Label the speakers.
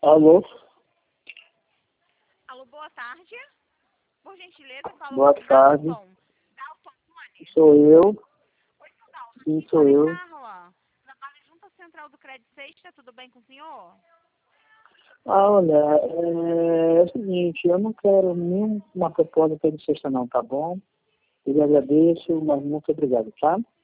Speaker 1: Alô?
Speaker 2: Alô, boa tarde. Por gentileza, fala
Speaker 1: Boa
Speaker 2: com
Speaker 1: tarde.
Speaker 2: Dalton Nunes.
Speaker 1: Sou eu.
Speaker 2: Oi, seu Dalton.
Speaker 1: Sim,
Speaker 2: Aqui
Speaker 1: sou
Speaker 2: fala
Speaker 1: eu.
Speaker 2: Carla. Trabalho junto à Central do Crédito Sexta. Tudo bem com o senhor?
Speaker 1: Olha, é o seguinte, eu não quero nenhuma proposta de sexta não, tá bom? Eu lhe agradeço, mas muito obrigado, tá?